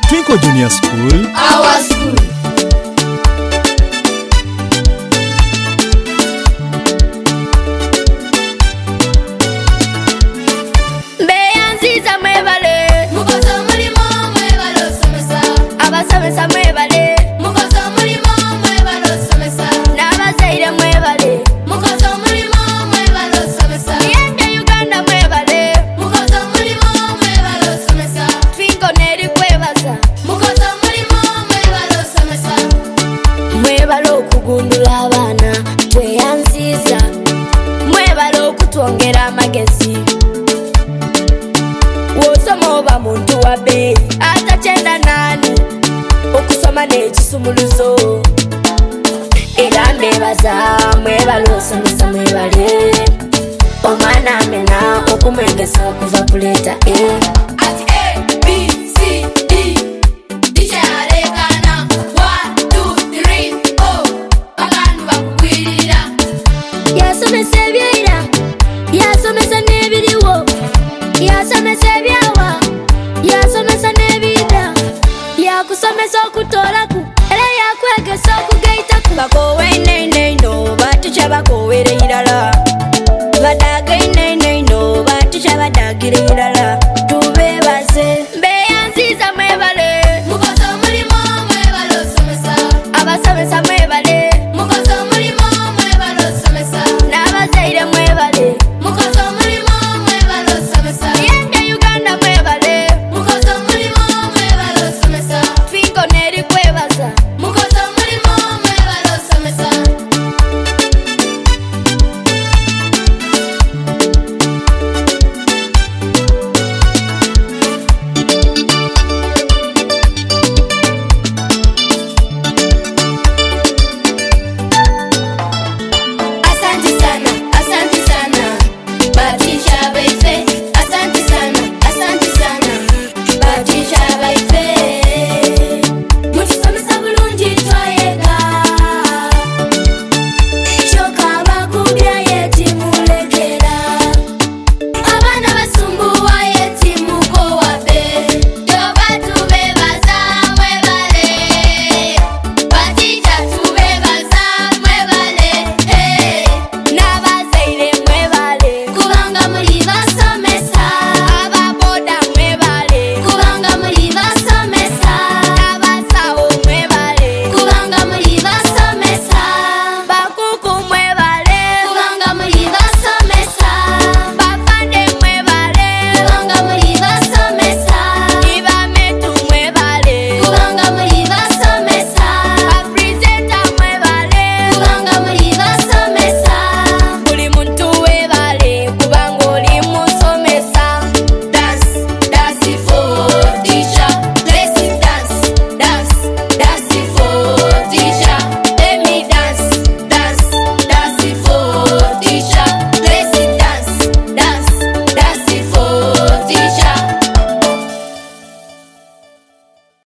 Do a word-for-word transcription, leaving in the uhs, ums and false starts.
Twinkle Junior School, our school. Beyanziza mwebale, mukozo mulimo mwebale osomesa. abasomesa mwebale, mukozo mulimo mwebale osomesa. n'abazaire mwebale, mukozo mulimo mwebale osomesa. yenge Uganda mwebale, mukozo mulimo mwebale osomesa. Twinkle neri kwebaza, mukozo mulimo mwebale osomesa. mwebale okugundula abaana tweyanziza, mwebale okutwongera amagezi. Wosoma oba muntu wa beeyi atakyenda nani okusoma n'ekisumuluzo. Era mbebaza mwebale osomesa mwebale, omwana amena okumwegesa okuva kuleeta e. Ati